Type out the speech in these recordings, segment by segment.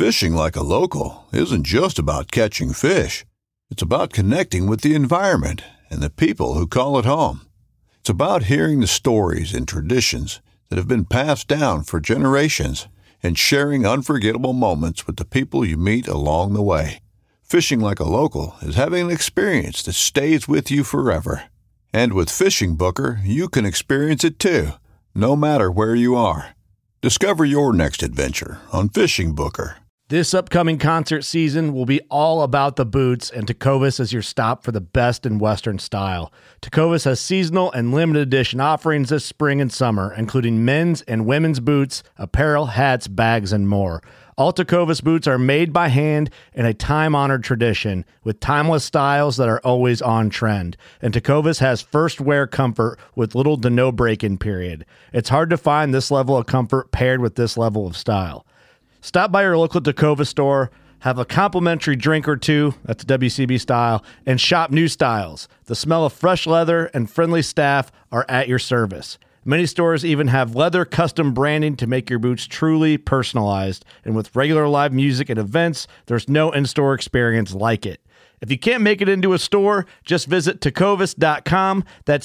Fishing like a local isn't just about catching fish. It's about connecting with the environment and the people who call it home. It's about hearing the stories and traditions that have been passed down for generations and sharing unforgettable moments with the people you meet along the way. Fishing like a local is having an experience that stays with you forever. And with Fishing Booker, you can experience it too, no matter where you are. Discover your next adventure on Fishing Booker. This upcoming concert season will be all about the boots, and Tecovas is your stop for the best in Western style. Tecovas has seasonal and limited edition offerings this spring and summer, including men's and women's boots, apparel, hats, bags, and more. All Tecovas boots are made by hand in a time-honored tradition with timeless styles that are always on trend. And Tecovas has first wear comfort with little to no break-in period. It's hard to find this level of comfort paired with this level of style. Stop by your local Tecovas store, have a complimentary drink or two, that's WCB style, and shop new styles. The smell of fresh leather and friendly staff are at your service. Many stores even have leather custom branding to make your boots truly personalized. And with regular live music and events, there's no in-store experience like it. If you can't make it into a store, just visit tecovas.com. That's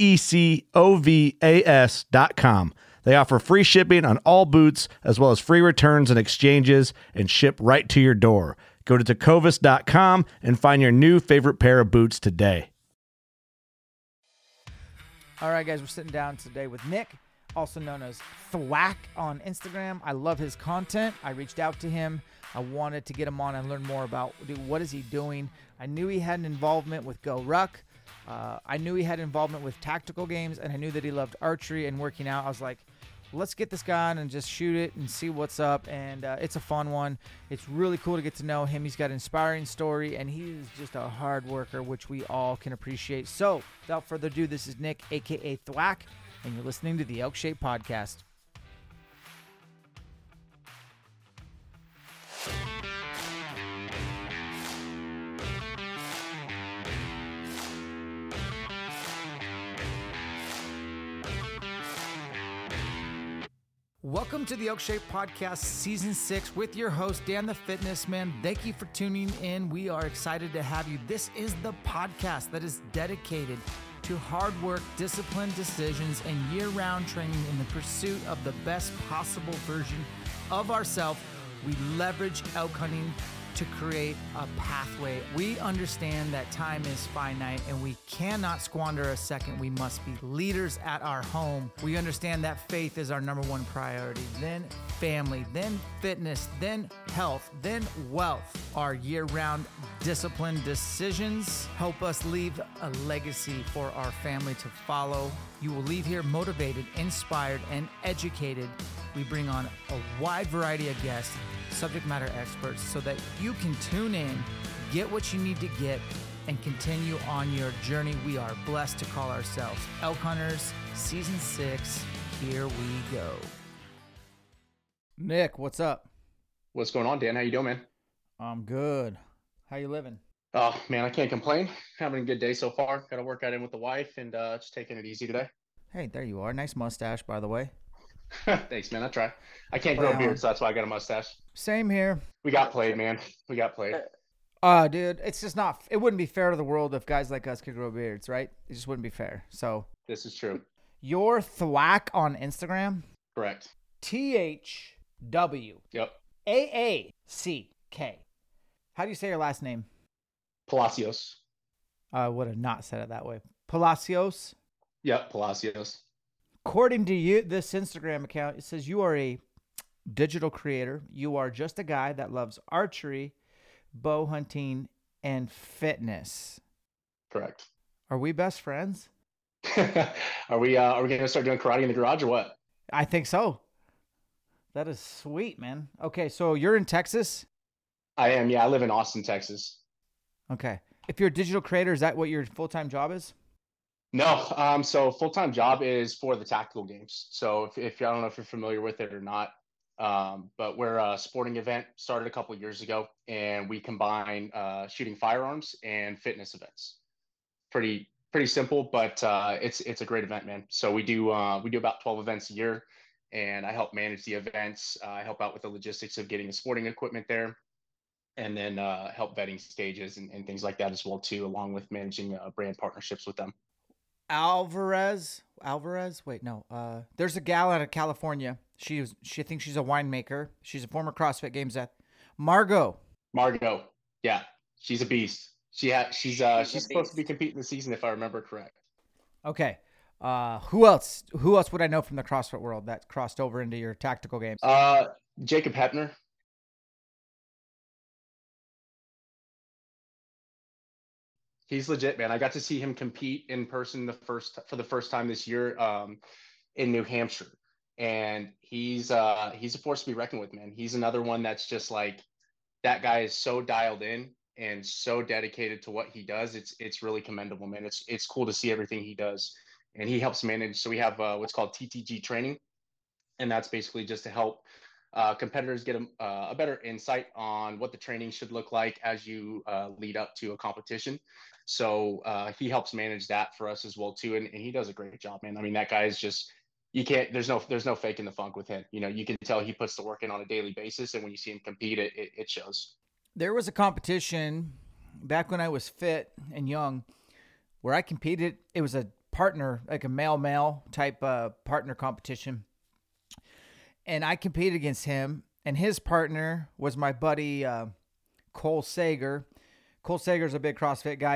TECOVAS.com. They offer free shipping on all boots, as well as free returns and exchanges, and ship right to your door. Go to tecovas.com and find your new favorite pair of boots today. All right, guys, we're sitting down today with Nick, also known as Thwack on Instagram. I love his content. I reached out to him. I wanted to get him on and learn more about, what is he doing. I knew he had an involvement with Go Ruck. I knew he had involvement with tactical games, and I knew that he loved archery and working out. I was like, let's get this guy on and just shoot it and see what's up. And it's a fun one. It's really cool to get to know him. He's got an inspiring story, and he's just a hard worker, which we all can appreciate. So without further ado, this is Nick, a.k.a. Thwack, and you're listening to the Elk Shape Podcast. Welcome to the Elk Shape Podcast Season 6 with your host, Dan the Fitness Man. Thank you for tuning in. We are excited to have you. This is the podcast that is dedicated to hard work, disciplined decisions, and year-round training in the pursuit of the best possible version of ourselves. We leverage elk hunting to create a pathway. We understand that time is finite and we cannot squander a second. We must be leaders at our home. We understand that faith is our number one priority, then family, then fitness, then health, then wealth. Our year-round disciplined decisions help us leave a legacy for our family to follow. You will leave here motivated, inspired, and educated. We bring on a wide variety of guests, subject matter experts, so that you can tune in, get what you need to get, and continue on your journey. We are blessed to call ourselves Elk Hunters. Season 6, here we go. Nick, what's up? What's going on, Dan? How you doing, man? I'm good. How you living? Oh, man, I can't complain. Having a good day so far. Got to work out in with the wife and just taking it easy today. Hey, there you are. Nice mustache, by the way. Thanks, man. I try. I can't grow a beard, so that's why I got a mustache. Same here. We got played, man. We got played. Dude, it's just not, it wouldn't be fair to the world if guys like us could grow beards, right? It just wouldn't be fair. So this is true. You're Thwack on Instagram? Correct. THW. Yep. AACK. How do you say your last name? Palacios. I would have not said it that way. Palacios? Yep, Palacios. According to you, this Instagram account, it says you are a digital creator. You are just a guy that loves archery, bow hunting, and fitness. Correct. Are we best friends? Are we going to start doing karate in the garage or what? I think so. That is sweet, man. Okay, so you're in Texas? I am, yeah. I live in Austin, Texas. Okay. If you're a digital creator, is that what your full-time job is? No. So full-time job is for the tactical games. So if I don't know if you're familiar with it or not, but we're a sporting event, started a couple of years ago, and we combine shooting firearms and fitness events. Pretty simple, but it's a great event, man. So we do about 12 events a year, and I help manage the events. I help out with the logistics of getting the sporting equipment there, and then help vetting stages and things like that as well too, along with managing brand partnerships with them. Alvarez. Wait, no. There's a gal out of California. She thinks she's a winemaker. She's a former CrossFit Games at Margot. Yeah, she's a beast. She's supposed to be competing this season if I remember correct. Okay. Who else would I know from the CrossFit world that crossed over into your tactical games? Jacob Hepner. He's legit, man. I got to see him compete in person for the first time this year in New Hampshire, and he's a force to be reckoned with, man. He's another one that's just like, that guy is so dialed in and so dedicated to what he does. It's really commendable, man. It's cool to see everything he does, and he helps manage. So we have what's called TTG training, and that's basically just to help competitors get a better insight on what the training should look like as you lead up to a competition. So he helps manage that for us as well too, and he does a great job, man. I mean, that guy is just, you can't, there's no faking the funk with him. You know, you can tell he puts the work in on a daily basis, and when you see him compete, it shows. There was a competition back when I was fit and young where I competed. It was a partner, like a male type partner competition. And I competed against him, and his partner was my buddy Cole Sager. Cole Sager's a big CrossFit guy.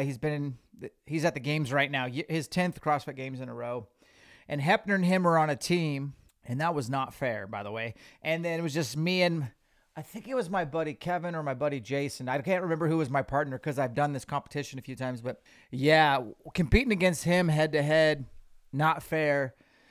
He's at the games right now, his 10th CrossFit Games in a row. And Hepner and him were on a team, and that was not fair, by the way. And then it was just me and I think it was my buddy Kevin or my buddy Jason. I can't remember who was my partner because I've done this competition a few times. But yeah, competing against him head to head, not fair.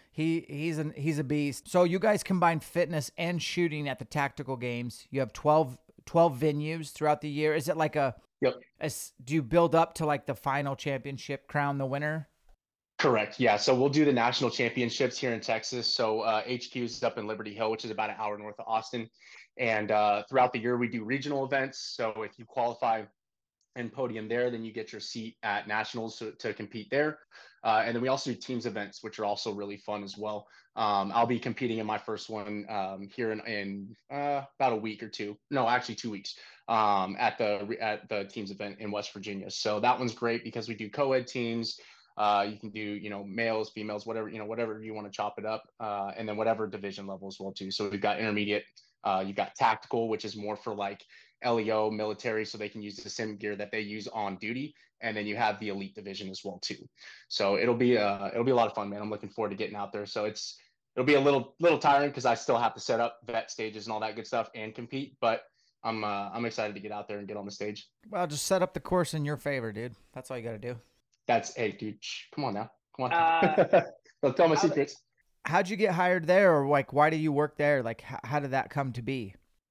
He's a beast. So you guys combine fitness and shooting at the tactical games. You have 12 venues throughout the year. Is it like Yep. Do you build up to like the final championship, crown the winner? Correct. Yeah. So we'll do the national championships here in Texas. So HQ is up in Liberty Hill, which is about an hour north of Austin. And throughout the year, we do regional events. So if you qualify and podium there, then you get your seat at nationals to compete there. And then we also do teams events, which are also really fun as well. I'll be competing in my first one here in about a week or two. No, actually 2 weeks at the teams event in West Virginia. So that one's great because we do co-ed teams. You can do, males, females, whatever you want to chop it up. And then whatever division level as well too. So we've got intermediate, you've got tactical, which is more for like LEO military, so they can use the sim gear that they use on duty. And then you have the elite division as well too. So it'll be a lot of fun, man. I'm looking forward to getting out there. So it'll be a little tiring because I still have to set up vet stages and all that good stuff and compete, but I'm excited to get out there and get on the stage. Well, just set up the course in your favor, dude. That's all you got to do. Hey, dude, come on now. Come on. Don't tell my secrets. How'd you get hired there? Or like, why do you work there? Like, how did that come to be?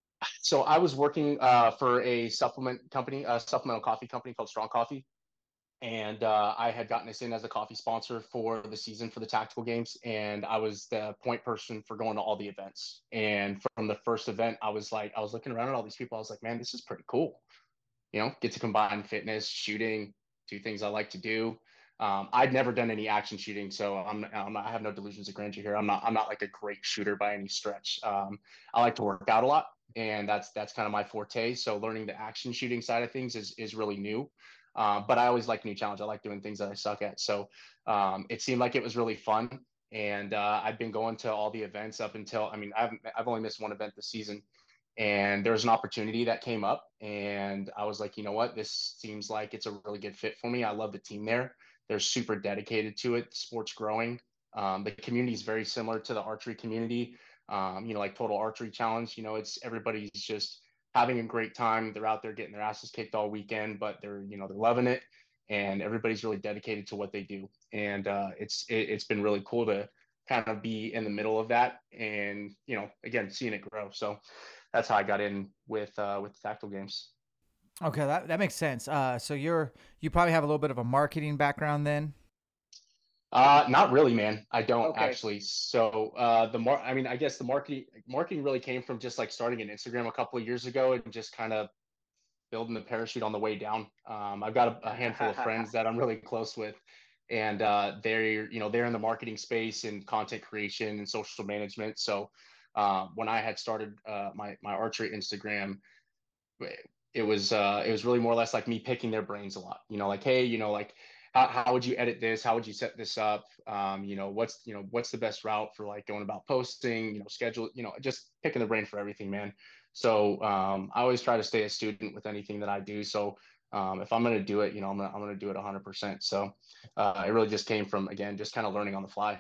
So I was working for a supplement company, a supplemental coffee company called Strong Coffee. And I had gotten us in as a coffee sponsor for the season for the tactical games. And I was the point person for going to all the events. And from the first event, I was looking around at all these people. I was like, man, this is pretty cool. Get to combine fitness, shooting, two things I like to do. I'd never done any action shooting, so I have no delusions of grandeur here. I'm not like a great shooter by any stretch. I like to work out a lot, and that's kind of my forte. So learning the action shooting side of things is really new. But I always like new challenge. I like doing things that I suck at. So it seemed like it was really fun, and I've been going to all the events up until, I've only missed one event this season. And there was an opportunity that came up, and I was like, you know what, this seems like it's a really good fit for me. I love the team there. They're super dedicated to it. The sport's growing. The community is very similar to the archery community. Like Total Archery Challenge, it's everybody's just having a great time. They're out there getting their asses kicked all weekend, but they're loving it, and everybody's really dedicated to what they do. And it's been really cool to kind of be in the middle of that, and again, seeing it grow. So that's how I got in with the tactical games. Okay, that makes sense. So you probably have a little bit of a marketing background then. Not really, man. I don't actually. So I guess the marketing really came from just like starting an Instagram a couple of years ago and just kind of building the parachute on the way down. I've got a handful of friends that I'm really close with, and they're in the marketing space and content creation and social management. So when I had started my archery Instagram, it was really more or less like me picking their brains a lot. Like, hey, like how would you edit this? How would you set this up? What's the best route for like going about posting? Schedule. Just picking the brain for everything, man. So I always try to stay a student with anything that I do. So if I'm gonna do it, I'm gonna do it 100%. So it really just came from, again, just kind of learning on the fly.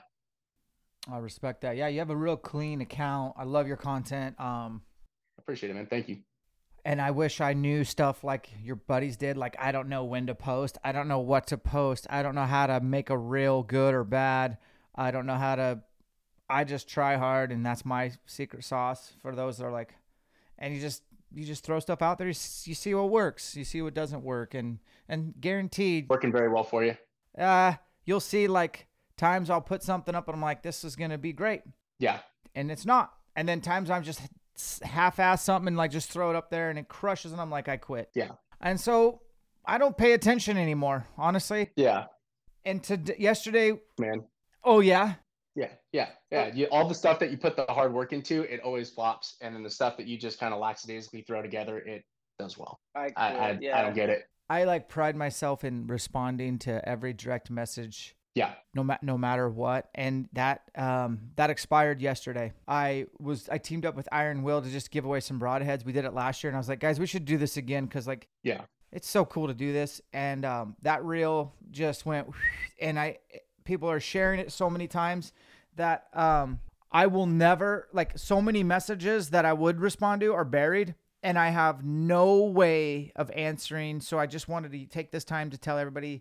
I respect that. Yeah, you have a real clean account. I love your content. Appreciate it, man. Thank you. And I wish I knew stuff like your buddies did. Like, I don't know when to post. I don't know what to post. I don't know how to make a reel good or bad. I don't know how to. I just try hard, and that's my secret sauce for those that are like. And you just throw stuff out there. You see what works. You see what doesn't work, and guaranteed, Working very well for you. you'll see like times I'll put something up and I'm like, this is gonna be great, Yeah. and it's not. And then times I'm just half-ass something and like just throw it up there and it crushes and I'm like, I quit. Yeah. And so I don't pay attention anymore, honestly. Yeah, And yesterday, man. oh yeah, Yeah. All the stuff that you put the hard work into, it always flops, and then the stuff that you just kind of lackadaisically throw together, it does well. I don't get it. I like pride myself in responding to every direct message, Yeah. no matter what. And that expired yesterday. I teamed up with Iron Will to just give away some broadheads. We did it last year, and I was like, guys, we should do this again because like Yeah. it's so cool to do this. And that reel just went, and people are sharing it so many times that I will never, like, so many messages that I would respond to are buried and I have no way of answering. So I just wanted to take this time to tell everybody,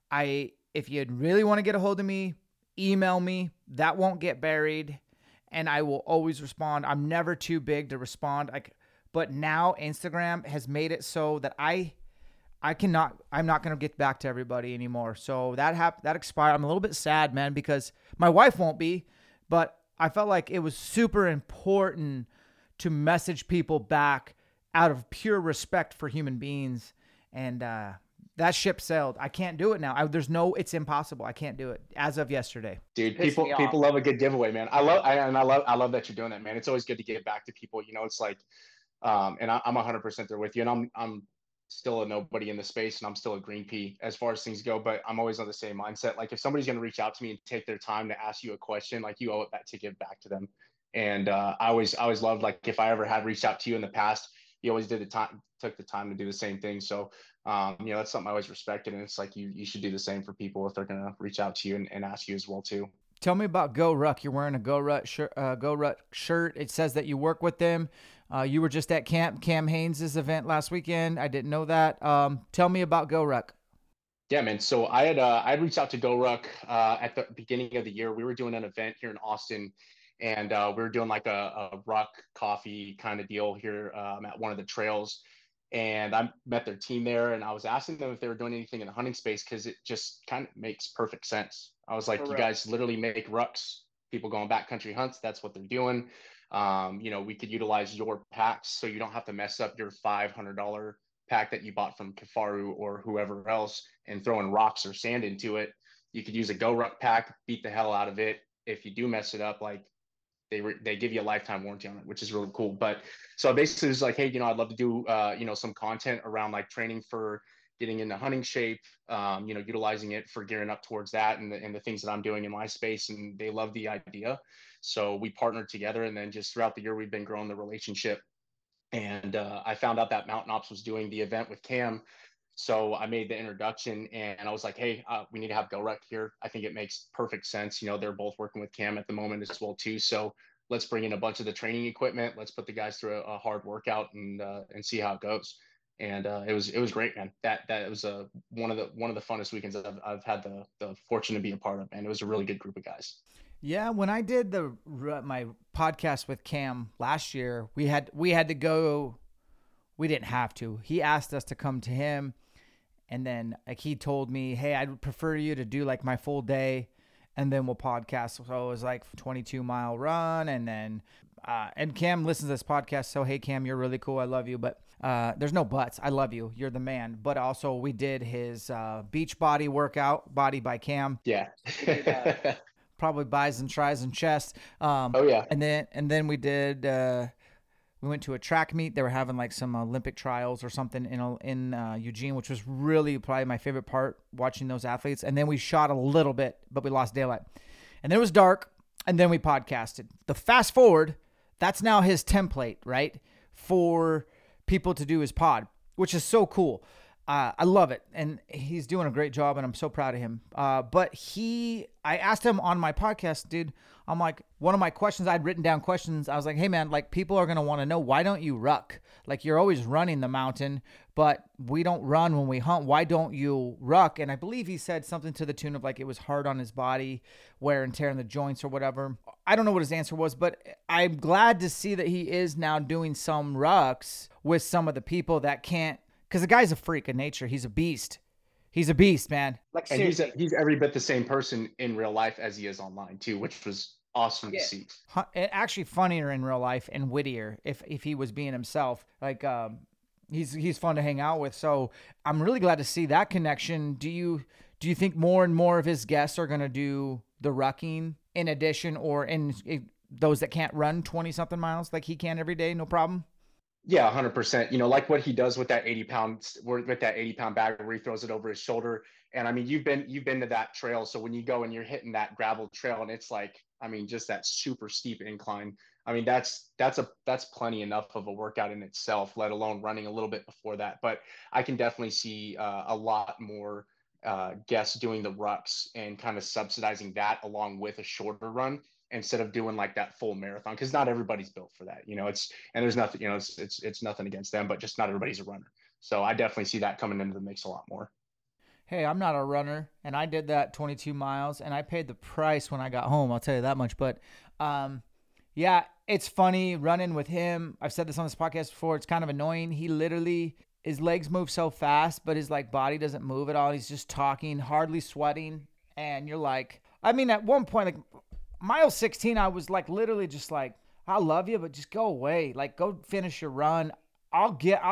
if you really want to get a hold of me, email me. That won't get buried, and I will always respond. I'm never too big to respond. But now Instagram has made it so that I'm not going to get back to everybody anymore. So that expired. I'm a little bit sad, man, because my wife won't be, but I felt like it was super important to message people back out of pure respect for human beings. And, that ship sailed. I can't do it now. It's impossible. I can't do it as of yesterday. Dude, people love a good giveaway, man. I love that you're doing that, man. It's always good to give back to people. It's like, and I'm 100% there with you. And I'm still a nobody in the space, and I'm still a green pea as far as things go, but I'm always on the same mindset. Like, if somebody's going to reach out to me and take their time to ask you a question, like, you owe it back to give back to them. And I always loved, like, if I ever had reached out to you in the past, you always took the time to do the same thing. So that's something I always respected, and it's like you should do the same for people if they're going to reach out to you and ask you as well too. Tell me about Go Ruck. You're wearing a Go Ruck shirt. It says that you work with them. You were just at Cam Haynes' event last weekend. I didn't know that. Tell me about Go Ruck. Yeah, man. So I'd reached out to Go Ruck at the beginning of the year. We were doing an event here in Austin, and we were doing like a ruck coffee kind of deal here at one of the trails. And I met their team there, and I was asking them if they were doing anything in the hunting space, because it just kind of makes perfect sense. I was like, you guys literally make rucks. People going backcountry hunts, that's what they're doing. We could utilize your packs, so you don't have to mess up your $500 pack that you bought from Kifaru or whoever else and throwing rocks or sand into it. You could use a Go Ruck pack, beat the hell out of it. If you do mess it up, like, they give you a lifetime warranty on it, which is really cool. But so basically it's like, hey, I'd love to do, some content around like training for getting into hunting shape, utilizing it for gearing up towards that and the things that I'm doing in my space. And they love the idea. So we partnered together, and then just throughout the year, we've been growing the relationship. And I found out that Mountain Ops was doing the event with Cam. So I made the introduction, and I was like, hey, we need to have Go Ruck here. I think it makes perfect sense. They're both working with Cam at the moment as well too. So let's bring in a bunch of the training equipment. Let's put the guys through a hard workout and see how it goes. And it was great, man. That was one of the funnest weekends that I've had the fortune to be a part of, and it was a really good group of guys. Yeah, when I did my podcast with Cam last year, we had to go. We didn't have to. He asked us to come to him. And then like he told me, hey, I'd prefer you to do like my full day. and then we'll podcast. So it was like 22-mile run, and then and Cam listens to this podcast. So hey, Cam, you're really cool. I love you, but there's no buts. I love you. You're the man. But also we did his beach body workout, Body by Cam. Yeah. Probably buys and tries and chest. Oh yeah. And then we did. We went to a track meet. They were having like some Olympic trials or something in Eugene, which was really probably my favorite part, watching those athletes. And then we shot a little bit, but we lost daylight. And then it was dark, and then we podcasted. The fast forward, that's now his template, right, for people to do his pod, which is so cool. I love it, and he's doing a great job, and I'm so proud of him. But I asked him on my podcast, dude, I'm like, one of my questions, I'd written down questions. I was like, hey man, like people are going to want to know, why don't you ruck? Like you're always running the mountain, but we don't run when we hunt. Why don't you ruck? And I believe he said something to the tune of like, it was hard on his body, wear and tear in the joints or whatever. I don't know what his answer was, but I'm glad to see that he is now doing some rucks with some of the people that can't, because the guy's a freak of nature. He's a beast. He's a beast, man. Like, and he's every bit the same person in real life as he is online too, which was awesome to see. Actually funnier in real life and wittier if he was being himself. Like he's fun to hang out with. So I'm really glad to see that connection. Do you think more and more of his guests are going to do the rucking in addition, or in those that can't run 20 something miles like he can every day, no problem? Yeah, 100%. You know, like what he does with that 80 pound bag where he throws it over his shoulder. And I mean, you've been to that trail. So when you go and you're hitting that gravel trail and it's like, I mean, just that super steep incline. I mean, that's plenty enough of a workout in itself, let alone running a little bit before that. But I can definitely see a lot more guests doing the rucks and kind of subsidizing that along with a shorter run, instead of doing like that full marathon, because not everybody's built for that, you know. There's nothing, you know, it's nothing against them, but just not everybody's a runner. So I definitely see that coming into the mix a lot more. Hey, I'm not a runner, and I did that 22 miles, and I paid the price when I got home. I'll tell you that much. But yeah, it's funny running with him. I've said this on this podcast before. It's kind of annoying. He literally, his legs move so fast, but his like body doesn't move at all. He's just talking, hardly sweating, and you're like, I mean, at one point, like mile 16, I was like literally just like, I love you, but just go away. Like, go finish your run. I'll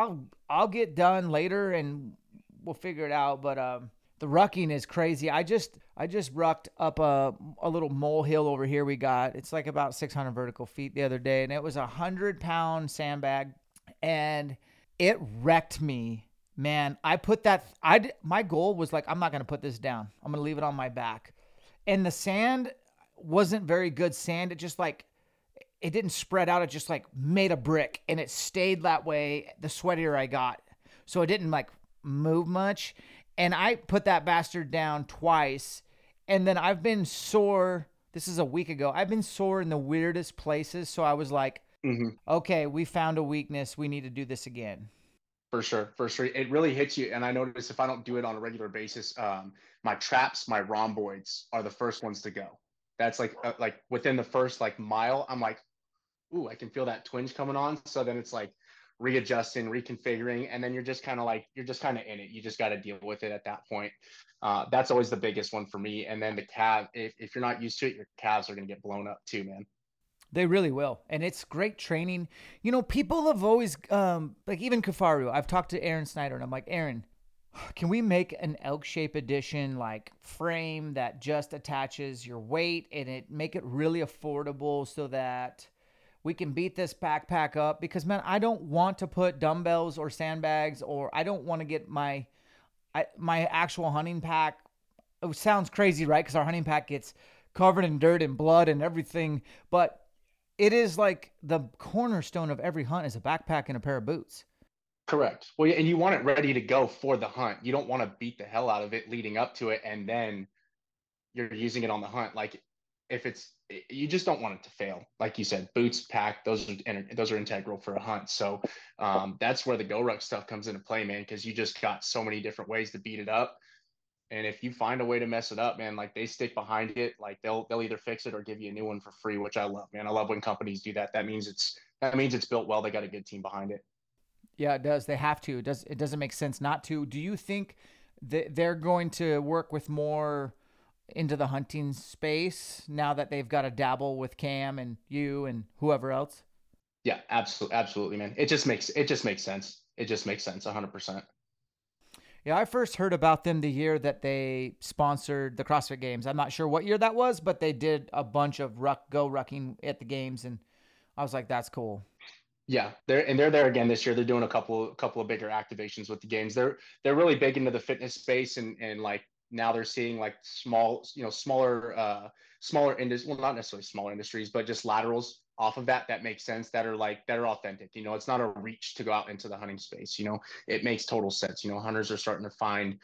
get done later and we'll figure it out. But the rucking is crazy. I just rucked up a little molehill over here we got. It's like about 600 vertical feet the other day, and it was 100-pound sandbag, and it wrecked me, man. My goal was like, I'm not going to put this down. I'm going to leave it on my back. And the sand wasn't very good sand. It just like, it didn't spread out. It just like made a brick, and it stayed that way the sweatier I got. So it didn't like move much. And I put that bastard down twice, and then I've been sore. This is a week ago. I've been sore in the weirdest places. So I was like, okay, we found a weakness. We need to do this again. For sure. It really hits you. And I notice if I don't do it on a regular basis, my traps, my rhomboids are the first ones to go. That's like within the first like mile, I'm like, ooh, I can feel that twinge coming on. So then it's like readjusting, reconfiguring, and then you're just kind of in it. You just got to deal with it at that point. That's always the biggest one for me. And then the calf, if you're not used to it, your calves are going to get blown up too, man. They really will. And it's great training. You know, people have always, like even Kifaru, I've talked to Aaron Snyder, and I'm like, Aaron, can we make an elk shape edition like frame that just attaches your weight, and it make it really affordable so that we can beat this backpack up? Because man, I don't want to put dumbbells or sandbags, or I don't want to get my actual hunting pack. It sounds crazy, right? Because our hunting pack gets covered in dirt and blood and everything, but it is like the cornerstone of every hunt is a backpack and a pair of boots. Correct. Well, and you want it ready to go for the hunt. You don't want to beat the hell out of it leading up to it, and then you're using it on the hunt. Like you just don't want it to fail. Like you said, boots, pack, those are integral for a hunt. So that's where the GoRuck stuff comes into play, man, because you just got so many different ways to beat it up. And if you find a way to mess it up, man, like they stick behind it, like they'll either fix it or give you a new one for free, which I love, man. I love when companies do that. That means it's built well. They got a good team behind it. Yeah, it does. They have to. It doesn't make sense not to. Do you think that they're going to work with more into the hunting space now that they've got to dabble with Cam and you and whoever else? Yeah, absolutely, man. It just makes sense. It just makes sense 100%. Yeah, I first heard about them the year that they sponsored the CrossFit Games. I'm not sure what year that was, but they did a bunch of rucking at the games, and I was like, that's cool. Yeah, they're there again this year. They're doing a couple of bigger activations with the games. They're really big into the fitness space, and like now they're seeing like small, smaller industries, well, not necessarily smaller industries, but just laterals off of that make sense, that are authentic. It's not a reach to go out into the hunting space. It makes total sense. Hunters are starting to find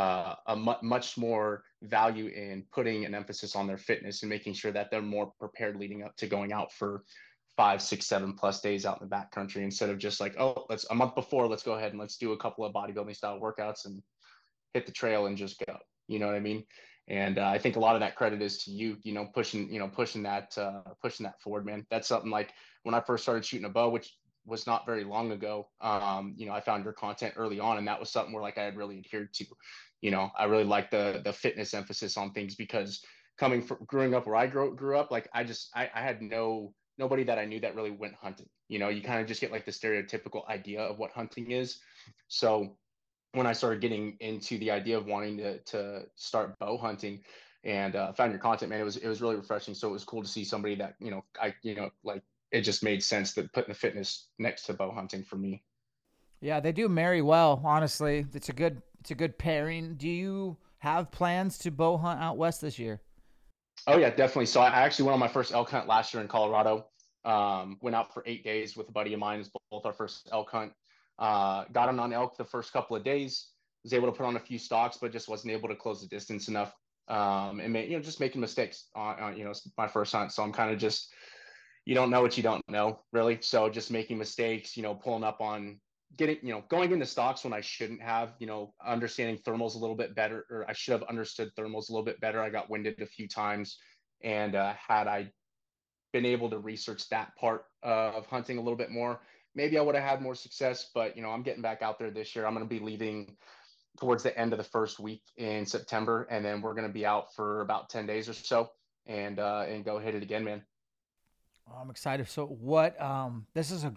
much more value in putting an emphasis on their fitness and making sure that they're more prepared leading up to going out for 5, 6, 7+ days out in the backcountry, instead of just like, oh, let's a month before, let's go ahead and let's do a couple of bodybuilding style workouts and hit the trail and just go. You know what I mean? And I think a lot of that credit is to you, pushing that forward, man. That's something like when I first started shooting a bow, which was not very long ago. I found your content early on, and that was something where like I had really adhered to. I really like the fitness emphasis on things, because growing up where I grew up, like I had nobody that I knew that really went hunting. You kind of just get like the stereotypical idea of what hunting is. So when I started getting into the idea of wanting to start bow hunting, and found your content, man, it was really refreshing. So it was cool to see somebody that like it just made sense that putting the fitness next to bow hunting for me. Yeah, they do marry well. Honestly, it's a good pairing. Do you have plans to bow hunt out west this year? Oh yeah, definitely. So I actually went on my first elk hunt last year in Colorado. Went out for 8 days with a buddy of mine. It's both our first elk hunt. Got him on elk the first couple of days. Was able to put on a few stalks, but just wasn't able to close the distance enough. And just making mistakes on it's my first hunt. So I'm kind of just, you don't know what you don't know, really. So just making mistakes, pulling up on going into stocks when I shouldn't have, understanding thermals a little bit better, or I should have understood thermals a little bit better. I got winded a few times, and had I been able to research that part of hunting a little bit more, maybe I would have had more success. But I'm getting back out there this year. I'm going to be leaving towards the end of the first week in September, and then we're going to be out for about 10 days or so, and go hit it again, man. Oh, I'm excited. So this is a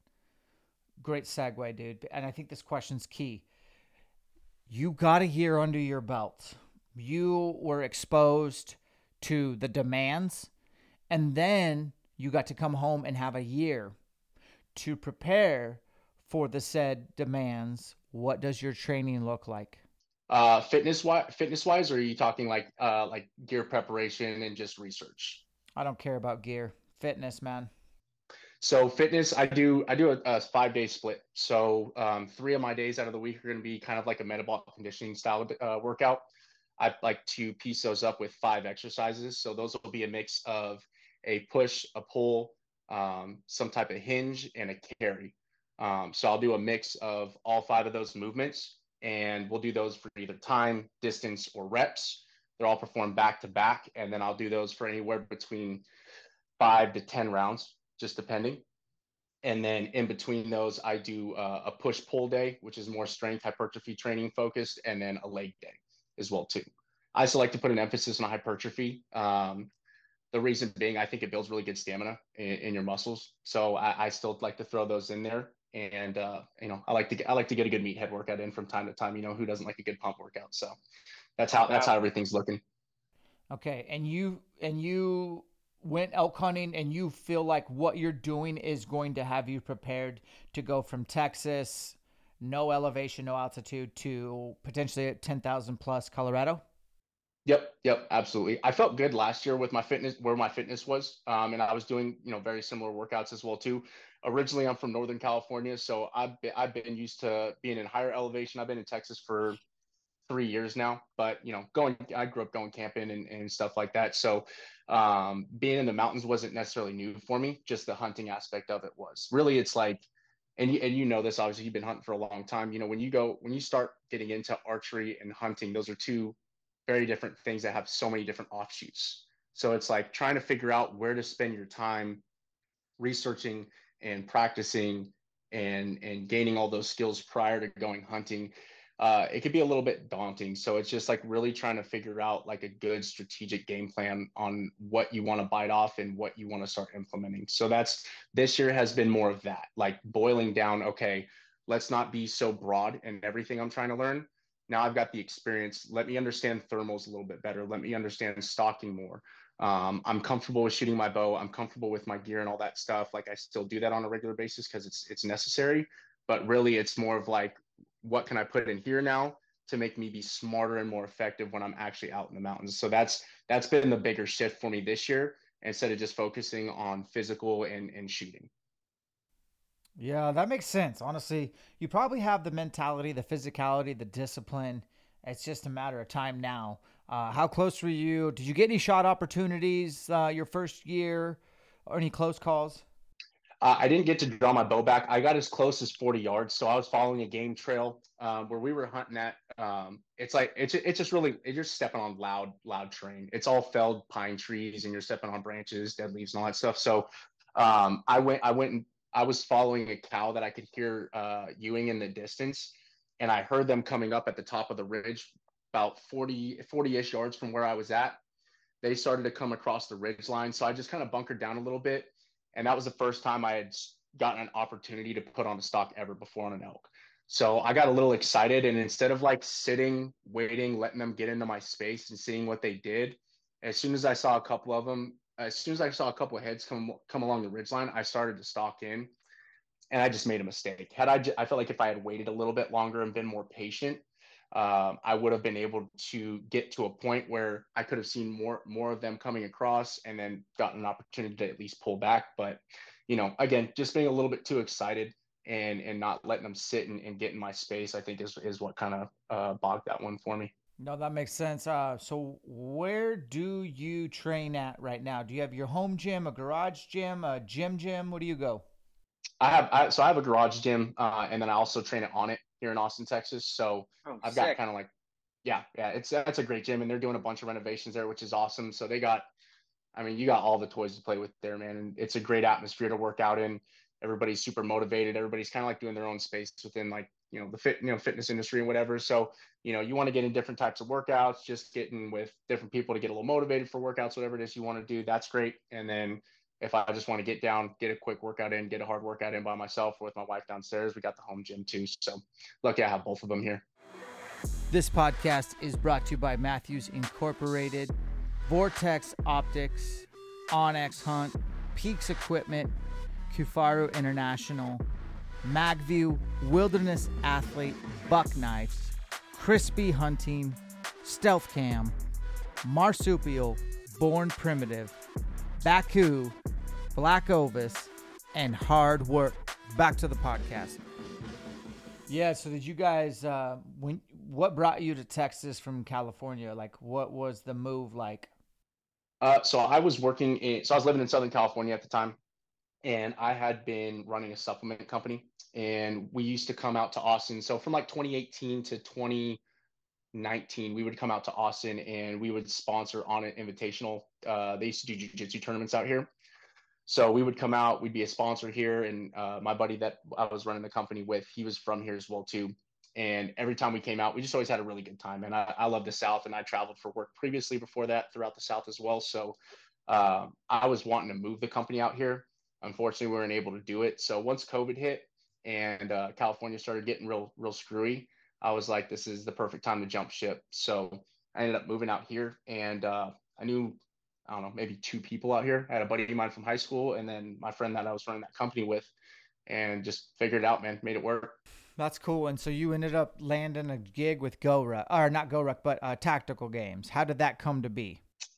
great segue, dude. And I think this question's key. You got a year under your belt. You were exposed to the demands, and then you got to come home and have a year to prepare for the said demands. What does your training look like? Fitness wise, or are you talking like gear preparation and just research? I don't care about gear. Fitness, man. So fitness, I do a 5 day split. So 3 of my days out of the week are going to be kind of like a metabolic conditioning style workout. I like to piece those up with 5 exercises. So those will be a mix of a push, a pull, some type of hinge, and a carry. So I'll do a mix of all 5 of those movements, and we'll do those for either time, distance, or reps. They're all performed back to back, and then I'll do those for anywhere between 5 to 10 rounds, just depending. And then in between those, I do a push pull day, which is more strength hypertrophy training focused, and then a leg day as well too. I also like to put an emphasis on hypertrophy. The reason being, I think it builds really good stamina in your muscles. So I still like to throw those in there. And I like to get a good meathead workout in from time to time. Who doesn't like a good pump workout? So that's how everything's looking. Okay, and you went elk hunting, and you feel like what you're doing is going to have you prepared to go from Texas, no elevation, no altitude, to potentially at 10,000 plus Colorado. Yep, absolutely. I felt good last year with my fitness, where my fitness was, and I was doing very similar workouts as well too. Originally, I'm from Northern California, so I've been used to being in higher elevation. I've been in Texas for 3 years now, but I grew up going camping and stuff like that. So being in the mountains wasn't necessarily new for me. Just the hunting aspect of it was. Really, it's like, and you know this, obviously you've been hunting for a long time. When you start getting into archery and hunting, those are two very different things that have so many different offshoots. So it's like trying to figure out where to spend your time researching and practicing and gaining all those skills prior to going hunting. it could be a little bit daunting. So it's just like really trying to figure out like a good strategic game plan on what you want to bite off and what you want to start implementing. So that's this year has been more of that, like boiling down, okay, let's not be so broad in everything I'm trying to learn. Now I've got the experience. Let me understand thermals a little bit better. Let me understand stalking more. I'm comfortable with shooting my bow. I'm comfortable with my gear and all that stuff. Like I still do that on a regular basis because it's necessary. But really, it's more of like, what can I put in here now to make me be smarter and more effective when I'm actually out in the mountains? So that's been the bigger shift for me this year, instead of just focusing on physical and shooting. Yeah, that makes sense. Honestly, you probably have the mentality, the physicality, the discipline. It's just a matter of time now. How close were you? Did you get any shot opportunities your first year or any close calls? I didn't get to draw my bow back. I got as close as 40 yards. So I was following a game trail where we were hunting at. It's like, it's just really, you're stepping on loud terrain. It's all felled pine trees and you're stepping on branches, dead leaves and all that stuff. So I went and I was following a cow that I could hear ewing in the distance. And I heard them coming up at the top of the ridge about 40-ish yards from where I was at. They started to come across the ridge line. So I just kind of bunkered down a little bit. And that was the first time I had gotten an opportunity to put on a stock ever before on an elk. So I got a little excited. And instead of like sitting, waiting, letting them get into my space and seeing what they did, as soon as I saw a couple of them, as soon as I saw a couple of heads come along the ridge line, I started to stalk in, and I just made a mistake. I felt like if I had waited a little bit longer and been more patient, I would have been able to get to a point where I could have seen more of them coming across, and then gotten an opportunity to at least pull back. But again, just being a little bit too excited and not letting them sit and get in my space, I think is what kind of bogged that one for me. No, that makes sense. So where do you train at right now? Do you have your home gym, a garage gym, a gym? Where do you go? So I have a garage gym, and then I also train it on it here in Austin, Texas. So Oh, I've got sick. kind of like, yeah, that's a great gym, and they're doing a bunch of renovations there, which is awesome. So I mean, you got all the toys to play with there, man, and it's a great atmosphere to work out in. Everybody's super motivated. Everybody's kind of like doing their own space within like the fitness industry and whatever. So you want to get in different types of workouts, just getting with different people to get a little motivated for workouts, whatever it is you want to do. That's great. And then if I just want to get down, get a quick workout in, get a hard workout in by myself or with my wife downstairs, we got the home gym too. So lucky I have both of them here. This podcast is brought to you by Matthews Incorporated, Vortex Optics, Onyx Hunt, Peaks Equipment, Kufaru International, Magview, Wilderness Athlete, Buck Knives, Crispy Hunting, Stealth Cam, Marsupial, Born Primitive, Baku, Black Ovis, and Hard Work. Back to the podcast. Yeah, so did you guys, what brought you to Texas from California? Like, what was the move like? So I was so I was living in Southern California at the time, and I had been running a supplement company, and we used to come out to Austin. So from like 2018 to 2019, we would come out to Austin and we would sponsor on an invitational. They used to do jiu-jitsu tournaments out here. So we would come out, we'd be a sponsor here. And my buddy that I was running the company with, he was from here as well too. And every time we came out, we just always had a really good time. And I love the South, and I traveled for work previously before that throughout the South as well. So I was wanting to move the company out here. Unfortunately, we weren't able to do it. So once COVID hit and California started getting real screwy, I was like, this is the perfect time to jump ship. So I ended up moving out here, and I knew, I don't know, maybe two people out here. I had a buddy of mine from high school, and then my friend that I was running that company with, and just figured it out, man, made it work. That's cool. And so you ended up landing a gig with GoRuck, or not GoRuck, but Tactical Games. How did that come to be?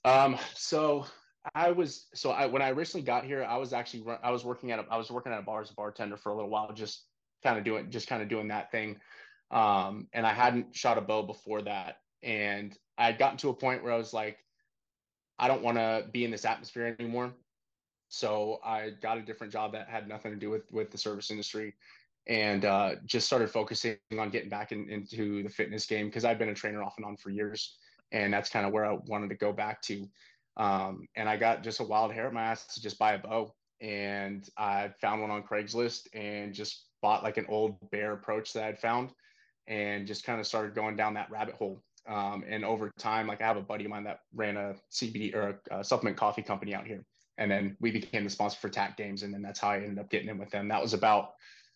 So when I originally got here, I was working at a bar as a bartender for a little while, just kind of doing that thing. And I hadn't shot a bow before that. And I had gotten to a point where I was like, I don't want to be in this atmosphere anymore. So I got a different job that had nothing to do with the service industry, and just started focusing on getting back into the fitness game, because I've been a trainer off and on for years, and that's kind of where I wanted to go back to. And I got just a wild hair at my ass to just buy a bow, and I found one on Craigslist and just bought like an old Bear approach that I'd found, and just kind of started going down that rabbit hole. And over time, like I have a buddy of mine that ran a CBD or a supplement coffee company out here. And then we became the sponsor for TAC Games. And then that's how I ended up getting in with them. That was about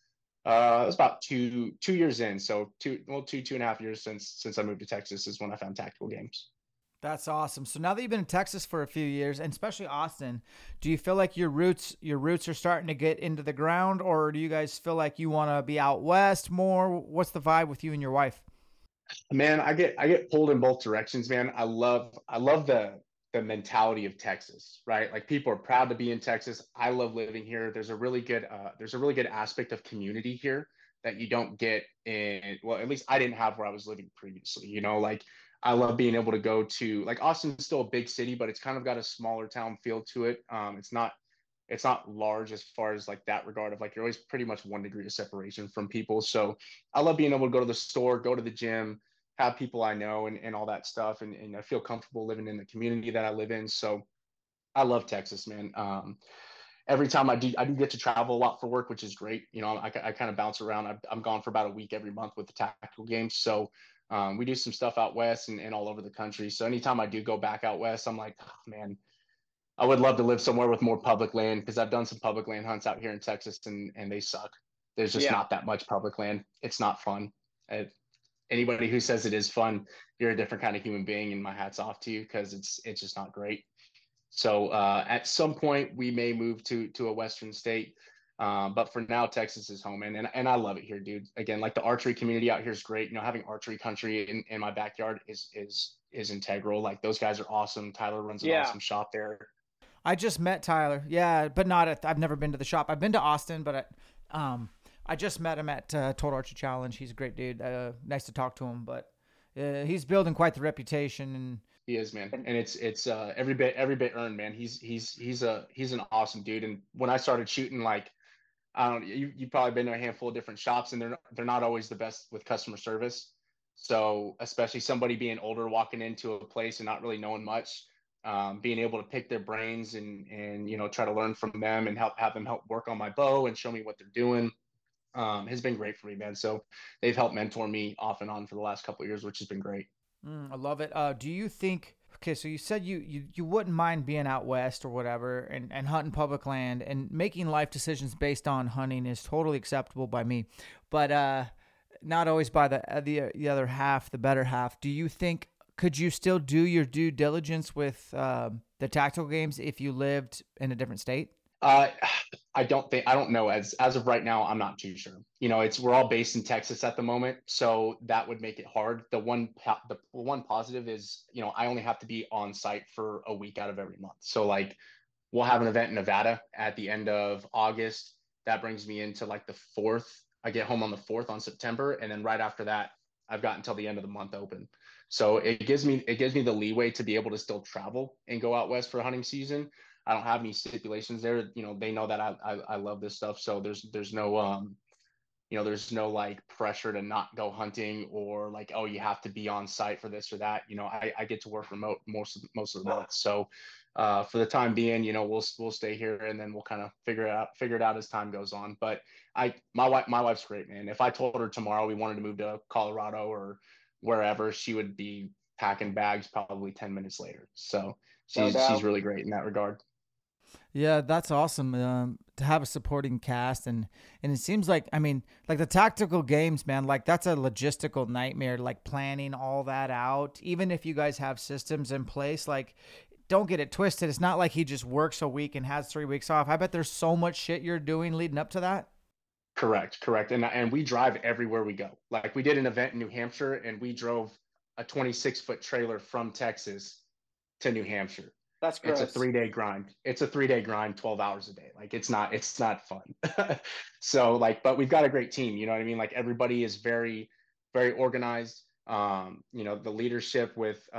two years in. So two and a half years since I moved to Texas is when I found Tactical Games. That's awesome. So now that you've been in Texas for a few years, and especially Austin, do you feel like your roots are starting to get into the ground, or do you guys feel like you want to be out west more? What's the vibe with you and your wife? Man, I get pulled in both directions, man. I love the mentality of Texas, right? Like people are proud to be in Texas. I love living here. There's a really good aspect of community here that you don't get in, well, at least I didn't have where I was living previously. Like I love being able to go to, like, Austin's still a big city, but it's kind of got a smaller town feel to it. It's not large as far as like that regard of like you're always pretty much 1 degree of separation from people. So I love being able to go to the store, go to the gym, have people I know and all that stuff. And I feel comfortable living in the community that I live in. So I love Texas, man. Every time I do get to travel a lot for work, which is great. I kind of bounce around. I'm gone for about a week every month with the Tactical Games. So we do some stuff out west and all over the country. So anytime I do go back out west, I'm like, oh, man, I would love to live somewhere with more public land because I've done some public land hunts out here in Texas and they suck. There's just not that much public land. It's not fun. Anybody who says it is fun, you're a different kind of human being, and my hat's off to you because it's just not great. So at some point we may move to a Western state. But for now, Texas is home, and I love it here, dude. Again, like the archery community out here is great. Having archery country in my backyard is integral. Like those guys are awesome. Tyler runs an awesome shop there. I just met Tyler. Yeah, but I've never been to the shop. I've been to Austin, but I just met him at Total Archery Challenge. He's a great dude. Nice to talk to him, but he's building quite the reputation. And he is, man. And it's every bit earned, man. He's an awesome dude. And when I started shooting, like, I don't, you've probably been to a handful of different shops, and they're not always the best with customer service. So especially somebody being older, walking into a place and not really knowing much, being able to pick their brains and try to learn from them and have them help work on my bow and show me what they're doing, has been great for me, man. So they've helped mentor me off and on for the last couple of years, which has been great. I love it. Do you think? Okay, so you said you wouldn't mind being out west or whatever and hunting public land and making life decisions based on hunting is totally acceptable by me, but not always by the other half, the better half. Do you think could you still do your due diligence with the Tactical Games if you lived in a different state? I don't know. As of right now, I'm not too sure. We're all based in Texas at the moment, so that would make it hard. The one positive is, I only have to be on site for a week out of every month. So like, we'll have an event in Nevada at the end of August. That brings me into like the 4th. I get home on the 4th on September, and then right after that, I've got until the end of the month open. So it gives me the leeway to be able to still travel and go out west for hunting season. I don't have any stipulations there. They know that I love this stuff. So there's no, there's no like pressure to not go hunting or like, oh, you have to be on site for this or that. I get to work remote most of the month. So for the time being, we'll stay here and then we'll kind of figure it out as time goes on. But my wife's great, man. If I told her tomorrow we wanted to move to Colorado or wherever, she would be packing bags probably 10 minutes later. So she's really great in that regard. Yeah, that's awesome to have a supporting cast. And it seems like, like the Tactical Games, man, like that's a logistical nightmare, like planning all that out. Even if you guys have systems in place, like don't get it twisted. It's not like he just works a week and has 3 weeks off. I bet there's so much shit you're doing leading up to that. Correct. And we drive everywhere we go. Like we did an event in New Hampshire and we drove a 26-foot trailer from Texas to New Hampshire. That's gross. It's a 3-day grind, 12 hours a day. Like it's not fun. So like, but we've got a great team, you know what I mean? Like everybody is very, very organized. The leadership with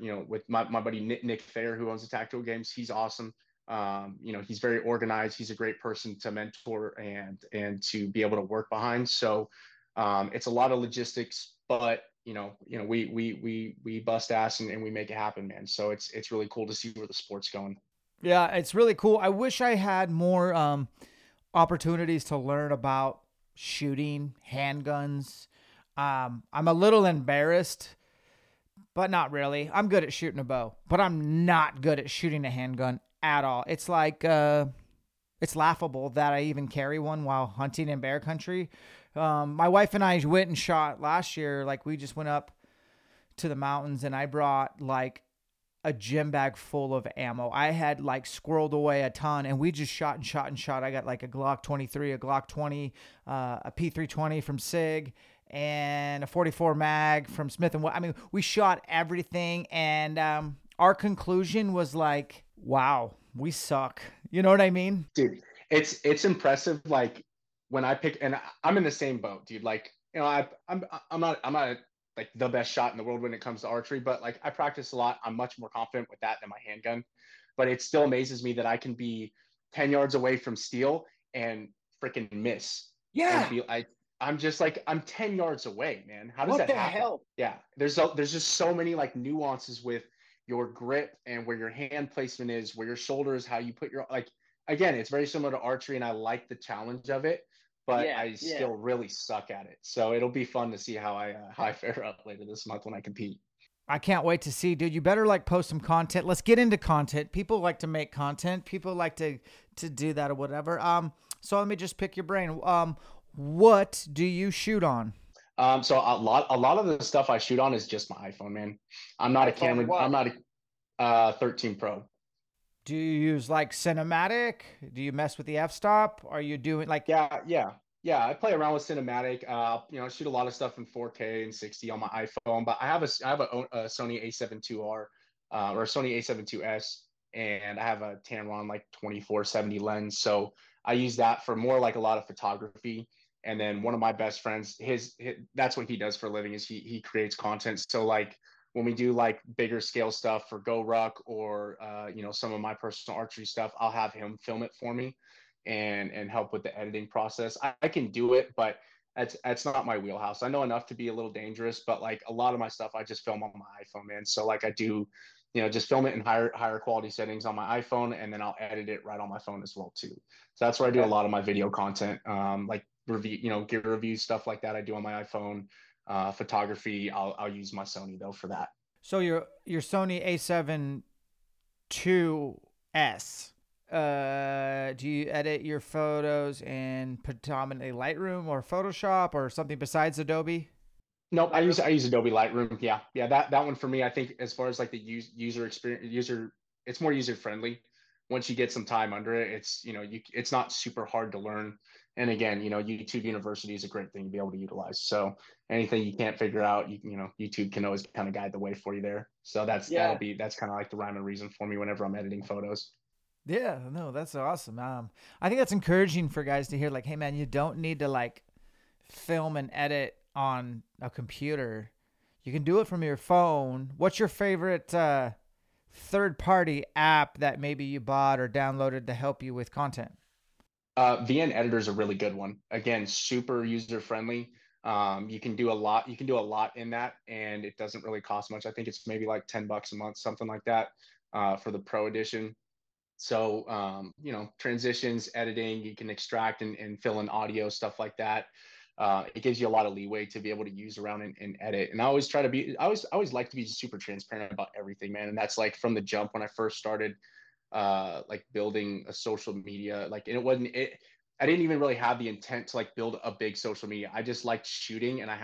my buddy Nick Thayer, who owns the Tactical Games, he's awesome. He's very organized. He's a great person to mentor and to be able to work behind. So it's a lot of logistics, but we bust ass and we make it happen, man. So it's really cool to see where the sport's going. Yeah, it's really cool. I wish I had more opportunities to learn about shooting, handguns. I'm a little embarrassed, but not really. I'm good at shooting a bow, but I'm not good at shooting a handgun at all. It's like, it's laughable that I even carry one while hunting in bear country. My wife and I went and shot last year. Like, we just went up to the mountains and I brought like a gym bag full of ammo. I had like squirreled away a ton, and we just shot and shot and shot. I got like a Glock 23, a Glock 20, a P320 from SIG, and a 44 mag from Smith & Wesson. I mean, we shot everything, and our conclusion was like, wow, we suck. You know what I mean? Dude, it's impressive. Like, when I pick, and I'm in the same boat, dude. Like, I'm not like the best shot in the world when it comes to archery, but like, I practice a lot. I'm much more confident with that than my handgun. But it still amazes me that I can be 10 yards away from steel and freaking miss. And Yeah. be like, I'm just like, I'm 10 yards away, man. How does What that the happen? hell? Yeah. There's just so many like nuances with your grip and where your hand placement is, where your shoulders, how you put your, like, again, it's very similar to archery, and I like the challenge of it, but Yeah, I yeah. still really suck at it. So it'll be fun to see how I fare up later this month when I compete. I can't wait to see, dude. You better like post some content. Let's get into content. People like to make content. People like to do that or whatever. So let me just pick your brain. What do you shoot on? So a lot of the stuff I shoot on is just my iPhone, man. I'm not a iPhone camera. what? I'm not a 13 Pro. Do you use like cinematic? Do you mess with the f-stop? Are you doing like, Yeah. I play around with cinematic. I shoot a lot of stuff in 4K and 60 on my iPhone, but I have a Sony A7 IIR, or a Sony A7 IIS, and I have a Tamron like 2470 lens. So I use that for more like a lot of photography. And then one of my best friends, his that's what he does for a living, is he creates content. So like, when we do like bigger scale stuff for GoRuck, or some of my personal archery stuff, I'll have him film it for me and help with the editing process. I can do it, but that's not my wheelhouse. I know enough to be a little dangerous, but like, a lot of my stuff I just film on my iPhone, man. So like, I do, just film it in higher quality settings on my iPhone, and then I'll edit it right on my phone as well too. So that's where I do a lot of my video content, like review, gear reviews, stuff like that. I do on my iPhone. Photography, I'll use my Sony though for that. so your Sony A7 IIS? Do you edit your photos in predominantly Lightroom or Photoshop or something besides Adobe? Nope, I use Adobe Lightroom. Yeah, that one for me, I think, as far as like the user experience, it's more user friendly. Once you get some time under it, it's not super hard to learn. And again, YouTube University is a great thing to be able to utilize. So anything you can't figure out, YouTube can always kind of guide the way for you there. So that's Yeah. that's kind of like the rhyme and reason for me whenever I'm editing photos. Yeah, no, that's awesome. I think that's encouraging for guys to hear, like, hey man, you don't need to like film and edit on a computer. You can do it from your phone. What's your favorite third party app that maybe you bought or downloaded to help you with content? VN Editor is a really good one. Again, super user friendly. You can do a lot. You can do a lot in that, and it doesn't really cost much. I think it's maybe like $10 a month, something like that, for the Pro edition. So, transitions, editing, you can extract and fill in audio, stuff like that. It gives you a lot of leeway to be able to use around and edit. And I always like to be super transparent about everything, man. And that's like from the jump when I first started, like building a social media, like, and I didn't even really have the intent to like build a big social media. I just liked shooting, and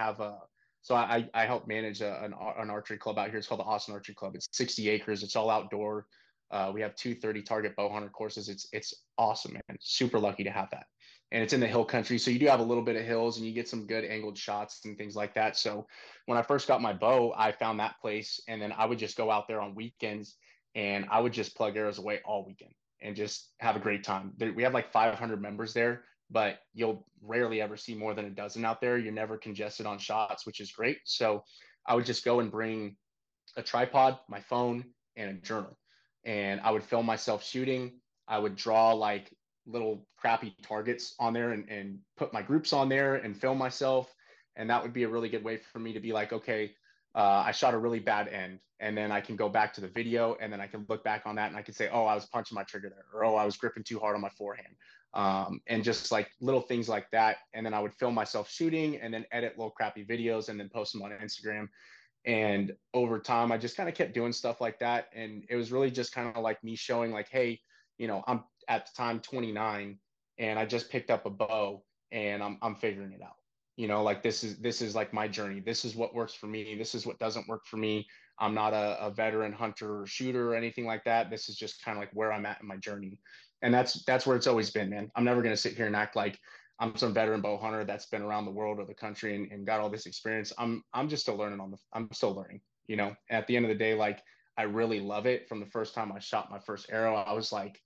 I help manage an archery club out here. It's called the Austin Archery Club. It's 60 acres. It's all outdoor. We have 230 target bow hunter courses. It's awesome, man. Super lucky to have that. And it's in the hill country. So you do have a little bit of hills, and you get some good angled shots and things like that. So when I first got my bow, I found that place, and then I would just go out there on weekends, and I would just plug arrows away all weekend and just have a great time. We have like 500 members there, but you'll rarely ever see more than a dozen out there. You're never congested on shots, which is great. So I would just go and bring a tripod, my phone, and a journal. And I would film myself shooting. I would draw like little crappy targets on there, and put my groups on there and film myself. And that would be a really good way for me to be like, okay, I shot a really bad end, and then I can go back to the video, and then I can look back on that, and I can say, oh, I was punching my trigger there, or oh, I was gripping too hard on my forehand, and just like little things like that. And then I would film myself shooting, and then edit little crappy videos, and then post them on Instagram. And over time, I just kind of kept doing stuff like that, and it was really just kind of like me showing, like, hey, I'm at the time 29, and I just picked up a bow, and I'm figuring it out. Like this is like my journey. This is what works for me. This is what doesn't work for me. I'm not a veteran hunter or shooter or anything like that. This is just kind of like where I'm at in my journey. And that's where it's always been, man. I'm never going to sit here and act like I'm some veteran bow hunter that's been around the world or the country and got all this experience. I'm just still learning I'm still learning, At the end of the day, like, I really love it. From the first time I shot my first arrow, I was like,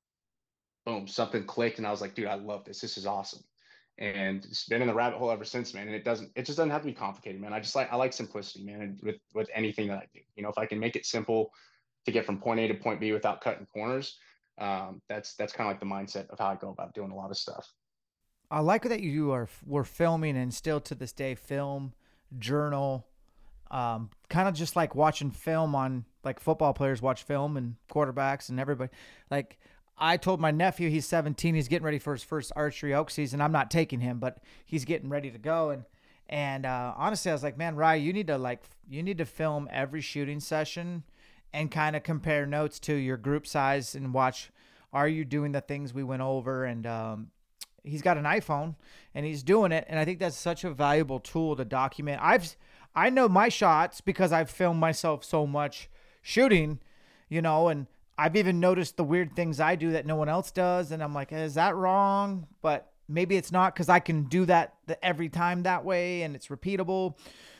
boom, something clicked, and I was like, dude, I love this. This is awesome. And it's been in the rabbit hole ever since, man. And it just doesn't have to be complicated, man. I like simplicity, man. And with anything that I do, if I can make it simple to get from point A to point B without cutting corners, that's kind of like the mindset of how I go about doing a lot of stuff. I like that you were filming and still to this day film, journal, kind of just like watching film on, like, football players watch film and quarterbacks and everybody. Like, I told my nephew, he's 17, he's getting ready for his first archery elk season. I'm not taking him, but he's getting ready to go. And honestly, I was like, man, Rye, you need to film every shooting session and kind of compare notes to your group size and watch, are you doing the things we went over? And he's got an iPhone and he's doing it. And I think that's such a valuable tool to document. I know my shots because I've filmed myself so much shooting, and I've even noticed the weird things I do that no one else does. And I'm like, is that wrong? But maybe it's not, because I can do that every time that way and it's repeatable.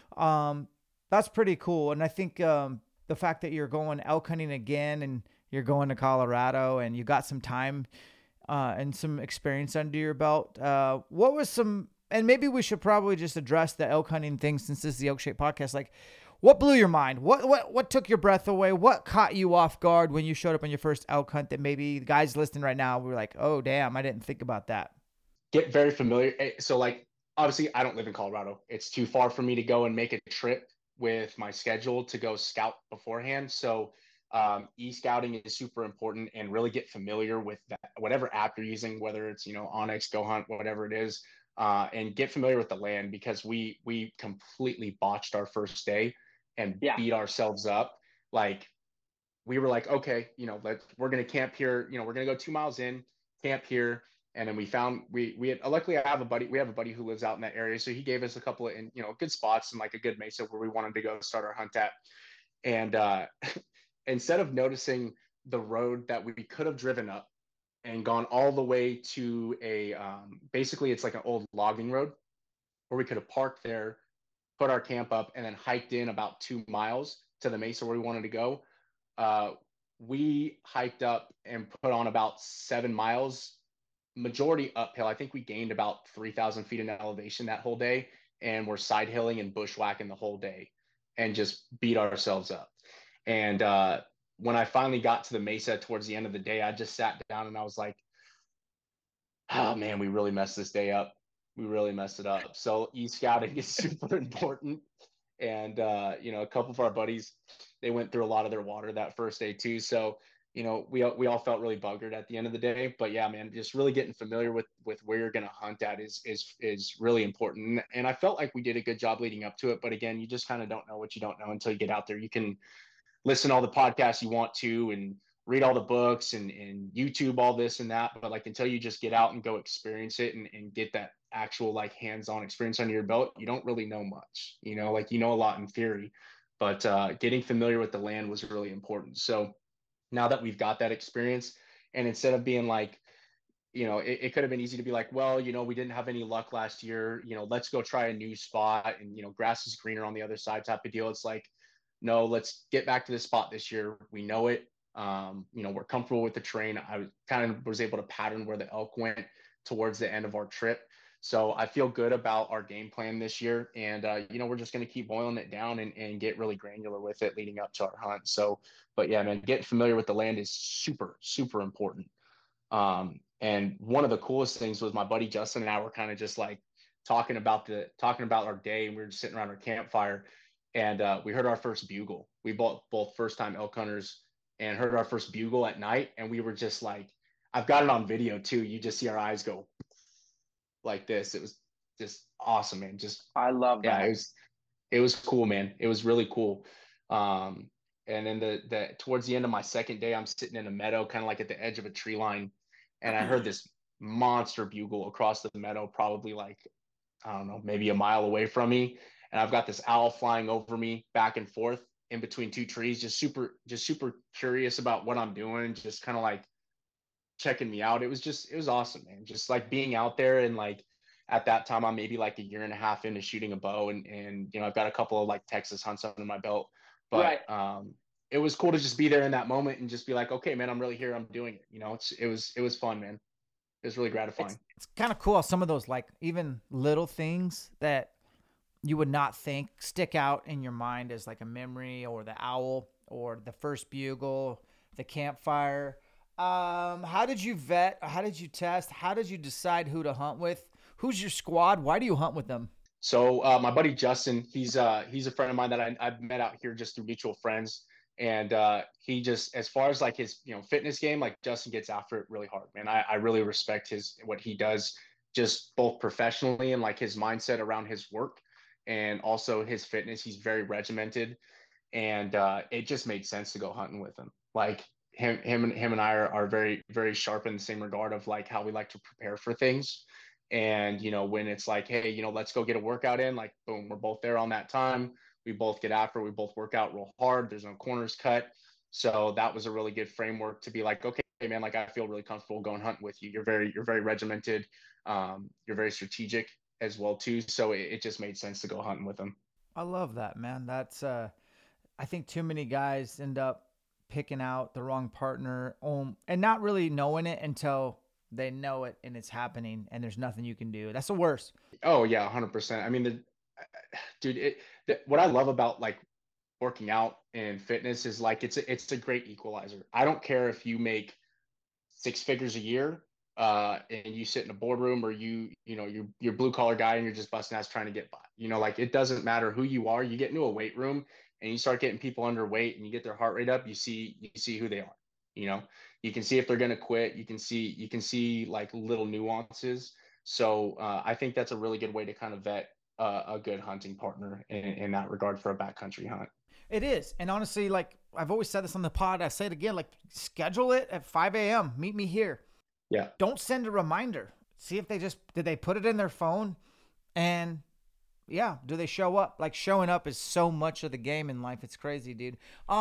That's pretty cool. And I think the fact that you're going elk hunting again and you're going to Colorado and you got some time and some experience under your belt, what was some, and maybe we should probably just address the elk hunting thing since this is the Elk Shape podcast. Like, what blew your mind? What took your breath away? What caught you off guard when you showed up on your first elk hunt that maybe the guys listening right now were like, oh, damn, I didn't think about that? Get very familiar. So, like, obviously, I don't live in Colorado. It's too far for me to go and make a trip with my schedule to go scout beforehand. So e-scouting is super important, and really get familiar with that, whatever app you're using, whether it's, onX, Go Hunt, whatever it is, and get familiar with the land, because we completely botched our first day and beat ourselves up. Like, we were like, okay, we're going to camp here. We're going to go 2 miles in, camp here. And then we had, luckily we have a buddy who lives out in that area. So he gave us a couple of, good spots and like a good mesa where we wanted to go start our hunt at. And instead of noticing the road that we could have driven up and gone all the way to basically it's like an old logging road where we could have parked there, put our camp up, and then hiked in about 2 miles to the mesa where we wanted to go. We hiked up and put on about 7 miles, majority uphill. I think we gained about 3,000 feet in elevation that whole day, and we're side hilling and bushwhacking the whole day and just beat ourselves up. And when I finally got to the mesa towards the end of the day, I just sat down and I was like, oh man, we really messed this day up. We really messed it up. So e-scouting is super important. And, a couple of our buddies, they went through a lot of their water that first day too. So, we all felt really buggered at the end of the day. But yeah, man, just really getting familiar with where you're going to hunt at is really important. And I felt like we did a good job leading up to it. But again, you just kind of don't know what you don't know until you get out there. You can listen to all the podcasts you want to and read all the books and YouTube, all this and that. But like, until you just get out and go experience it and get that actual like hands-on experience under your belt, you don't really know much, like, a lot in theory, but getting familiar with the land was really important. So now that we've got that experience, and instead of being like, it could have been easy to be like, well, we didn't have any luck last year, let's go try a new spot and, grass is greener on the other side type of deal. It's like, no, let's get back to this spot this year. We know it. We're comfortable with the terrain. I kind of was able to pattern where the elk went towards the end of our trip. So I feel good about our game plan this year. And, we're just going to keep boiling it down and get really granular with it leading up to our hunt. So, but yeah, man, getting familiar with the land is super, super important. And one of the coolest things was my buddy Justin and I were kind of just like talking about our day, and we were just sitting around our campfire. and we heard our first bugle. We both first time elk hunters and heard our first bugle at night, and we were just like, I've got it on video too. You just see our eyes go like this. It was just awesome, man. Just I love yeah, that. it was cool, man. It was really cool. And then the towards the end of my second day, I'm sitting in a meadow, kind of like at the edge of a tree line, and I heard this monster bugle across the meadow, probably like, I don't know, maybe a mile away from me. And I've got this owl flying over me back and forth in between two trees, just super curious about what I'm doing, just kind of like checking me out. It was awesome, man. Just like being out there, and like at that time I'm maybe like a year and a half into shooting a bow, and you know, I've got a couple of like Texas hunts under my belt. But Right. it was cool to just be there in that moment and just be like, okay, man, I'm really here. I'm doing it. You know, it was fun, man. It was really gratifying. It's kind of cool how some of those, like, even little things that you would not think stick out in your mind as like a memory, or the owl, or the first bugle, the campfire. How did you vet? How did you test? How did you decide who to hunt with? Who's your squad? Why do you hunt with them? So my buddy Justin, he's a friend of mine that I've met out here just through mutual friends, and he just, as far as like his, you know, fitness game, like Justin gets after it really hard, man. I really respect his what he does, just both professionally and like his mindset around his work, and also his fitness. He's very regimented, and it just made sense to go hunting with him. Like him and I are very sharp in the same regard of like how we like to prepare for things. And you know, when it's like, hey, you know, let's go get a workout in, like boom, we're both there on that time. We both get after, we both work out real hard. There's no corners cut. So that was a really good framework to be like, okay, man, like I feel really comfortable going hunting with you. You're very regimented. You're very strategic as well too. So it just made sense to go hunting with him. I love that, man. That's I think too many guys end up picking out the wrong partner, and not really knowing it until they know it and it's happening, and there's nothing you can do. That's the worst. Oh yeah, 100%. I mean, dude, what I love about like working out and fitness is like it's a great equalizer. I don't care if you make six figures a year, and you sit in a boardroom, or you know, you're blue collar guy and you're just busting ass trying to get by. You know, like it doesn't matter who you are. You get into a weight room and you start getting people underweight and you get their heart rate up. You see who they are. You know, you can see if they're going to quit. You can see like little nuances. So I think that's a really good way to kind of vet a good hunting partner in that regard for a backcountry hunt. It is. And honestly, like I've always said this on the pod, I say it again, like schedule it at 5 a.m. Meet me here. Yeah. Don't send a reminder. See if did they put it in their phone? And yeah, do they show up? Like showing up is so much of the game in life. It's crazy, dude.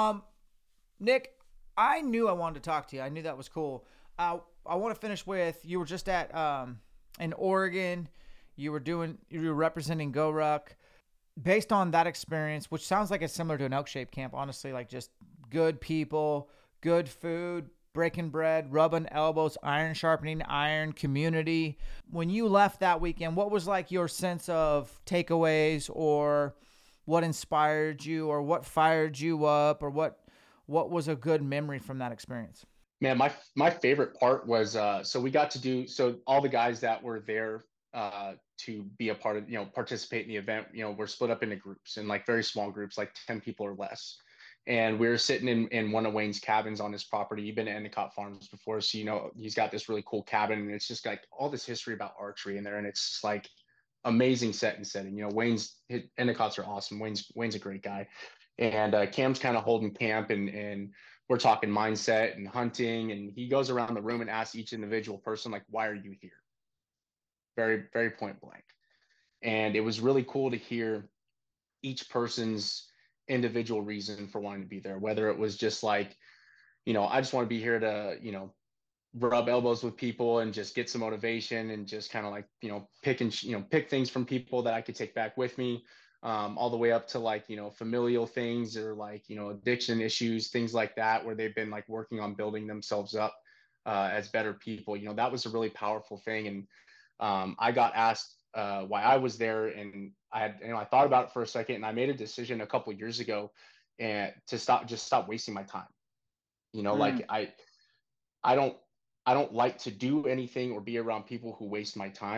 Nick, I knew I wanted to talk to you. I knew that was cool. I want to finish with, you were just at in Oregon. You were representing GoRuck. Based on that experience, which sounds like it's similar to an elk shape camp, honestly, like just good people, good food, breaking bread, rubbing elbows, iron sharpening iron, community. When you left that weekend, what was like your sense of takeaways, or what inspired you, or what fired you up, or what was a good memory from that experience? Man, my favorite part was so we got to do, so all the guys that were there to be a part of, you know, participate in the event, you know, we're split up into groups, and like very small groups, like 10 people or less. And we were sitting in one of Wayne's cabins on his property. You've been to Endicott Farms before, so you know he's got this really cool cabin, and it's just like all this history about archery in there, and it's just like amazing setting. You know, Endicotts are awesome. Wayne's a great guy, and Cam's kind of holding camp, and we're talking mindset and hunting, and he goes around the room and asks each individual person like, "Why are you here?" Very point blank. And it was really cool to hear each person's individual reason for wanting to be there, whether it was just like, you know, I just want to be here to, you know, rub elbows with people and just get some motivation and just kind of like, you know, pick things from people that I could take back with me, all the way up to like, you know, familial things, or like, you know, addiction issues, things like that, where they've been like working on building themselves up as better people. You know, that was a really powerful thing. And I got asked why I was there, and I thought about it for a second, and I made a decision a couple of years ago, and to stop wasting my time. You know, like I don't I don't like to do anything or be around people who waste my time.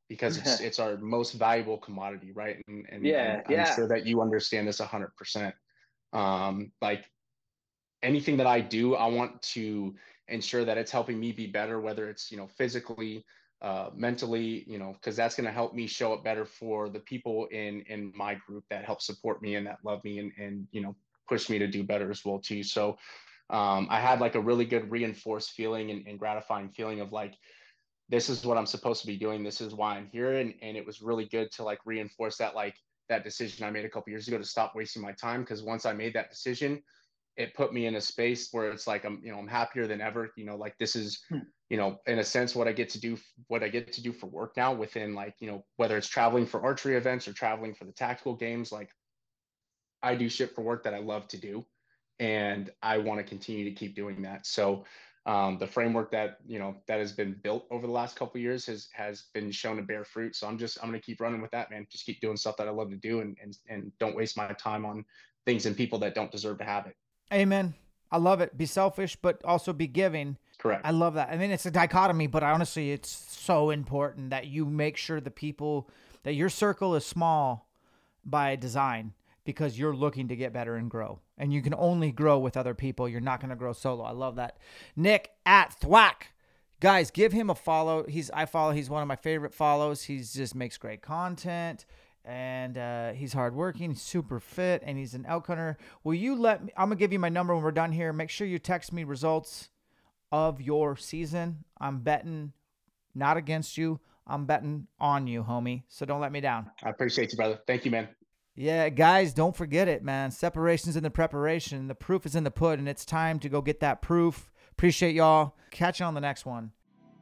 because it's our most valuable commodity, right? And Yeah, I'm sure that you understand this 100%. Like anything that I do, I want to ensure that it's helping me be better, whether it's, physically, mentally, because that's going to help me show up better for the people in my group that help support me and that love me and push me to do better as well too. So I had like a really good reinforced feeling and gratifying feeling of like, this is what I'm supposed to be doing. This is why I'm here. And it was really good to like reinforce that, like that decision I made a couple years ago to stop wasting my time. Cause once I made that decision, it put me in a space where it's like, I'm happier than ever, like this is, in a sense, what I get to do for work now within like, whether it's traveling for archery events or traveling for the tactical games, like I do shit for work that I love to do. And I want to continue to keep doing that. So the framework that that has been built over the last couple of years has been shown to bear fruit. So I'm going to keep running with that, man. Just keep doing stuff that I love to do and don't waste my time on things and people that don't deserve to have it. Amen. I love it. Be selfish, but also be giving. Correct. I love that. I mean, it's a dichotomy, but honestly, it's so important that you make sure the people, that your circle is small by design because you're looking to get better and grow. And you can only grow with other people. You're not going to grow solo. I love that. Nick at Thwack. Guys, give him a follow. He's one of my favorite follows. He just makes great content. And he's hardworking, he's super fit, and he's an elk hunter. Will you let me, I'm going to give you my number when we're done here. Make sure you text me results of your season. I'm betting not against you. I'm betting on you, homie. So don't let me down. I appreciate you, brother. Thank you, man. Yeah, guys, don't forget it, man. Separation's in the preparation. The proof is in the pudding. It's time to go get that proof. Appreciate y'all. Catch you on the next one.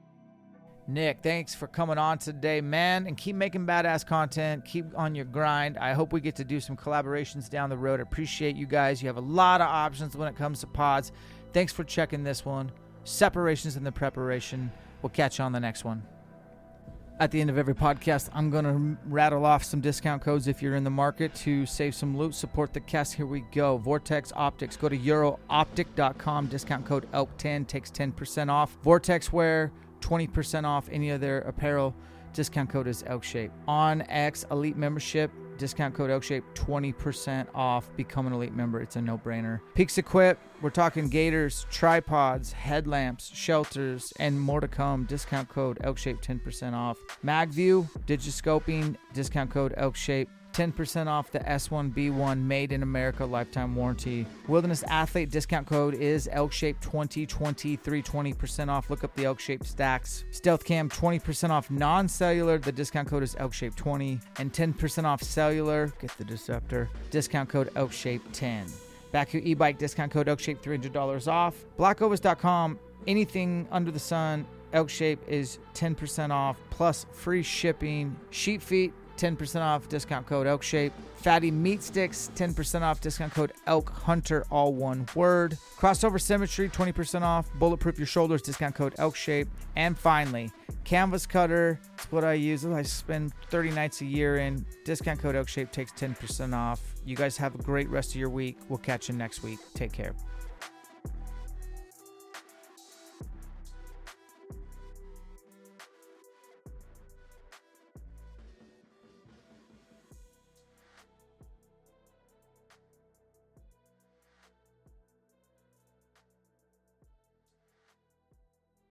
Nick, thanks for coming on today, man, and keep making badass content. Keep on your grind. I hope we get to do some collaborations down the road. I appreciate you guys. You have a lot of options when it comes to pods. Thanks for checking this one. Separations in the preparation. We'll catch you on the next one. At the end of every podcast, I'm going to rattle off some discount codes if you're in the market to save some loot, support the cast. Here we go. Vortex Optics. Go to eurooptic.com. Discount code ELK10 takes 10% off. Vortex Wear, 20% off any of their apparel. Discount code is ELKShape. On X Elite Membership, discount code ELKShape, 20% off. Become an Elite member. It's a no-brainer. Peaks Equip, we're talking gaiters, tripods, headlamps, shelters, and more to come. Discount code ELKShape, 10% off. MagView, digiscoping, discount code ELKShape, 10% off the S1B1 made in America lifetime warranty. Wilderness Athlete discount code is ELKShape 2023, 20% off. Look up the ELKShape stacks. Stealth Cam 20% off non-cellular. The discount code is ELKShape 20 and 10% off cellular. Get the Deceptor. Discount code ELKShape 10. Baku e-bike discount code ELKShape $300 off. Blackovis.com. Anything under the sun, ELKShape is 10% off plus free shipping. Sheep Feet, 10% off, discount code ELKShape. Fatty Meat Sticks, 10% off, discount code ELKHunter, all one word. Crossover Symmetry, 20% off. Bulletproof Your Shoulders, discount code ELKShape. And finally, Canvas Cutter, it's what I use. I spend 30 nights a year in. Discount code ELKShape takes 10% off. You guys have a great rest of your week. We'll catch you next week. Take care.